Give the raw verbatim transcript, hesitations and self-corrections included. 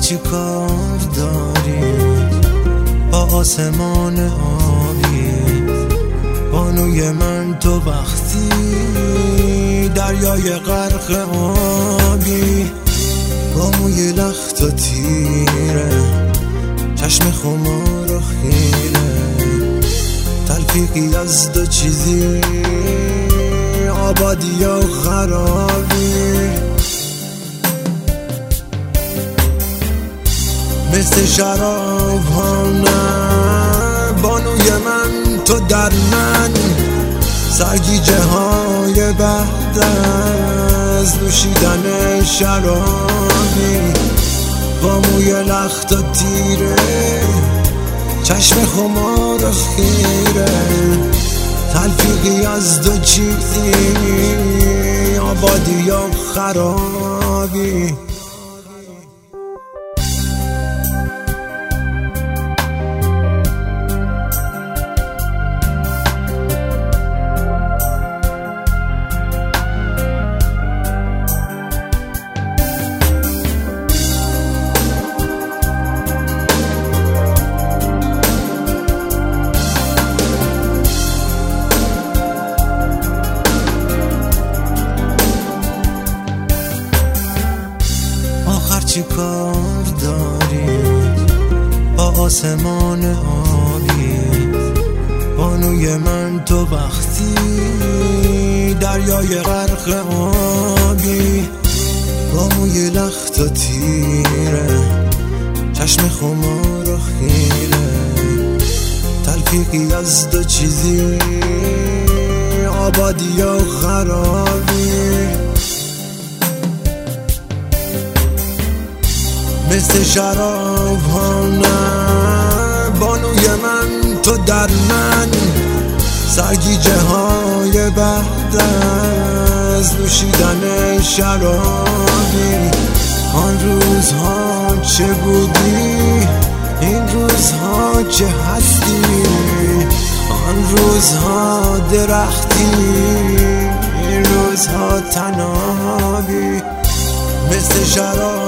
چی کار داری با آسمان آبی؟ بانوی من تو وقتی دریای غرق آبی، با موی لخت و تیره، چشم خمار و خیره، تلفیقی از دو چیزی، آبادی و خرابی. مثل شراب ها نه بانوی من تو در من، سرگیجه های بعد از نوشیدن شرابی، با موی لخت و تیره، چشم خمار و خیره، تلفیقی از دو چیزی، آبادی و خرابی. چی کار داری با آسمان آبی؟ بانوی من تو وقتی دریای غرق آبی، با موی لخت و تیره، چشم خمار و خیره، تلفیقی از دو چیزی، آبادی و خرابی. مثل شراب ها نه بانوی من تو در من، سرگیجه های بعد از نوشیدن شرابی. آن روزها چه بودی، این روزها چه هستی، آن روزها درختی، این روزها تنابی. مثل شراب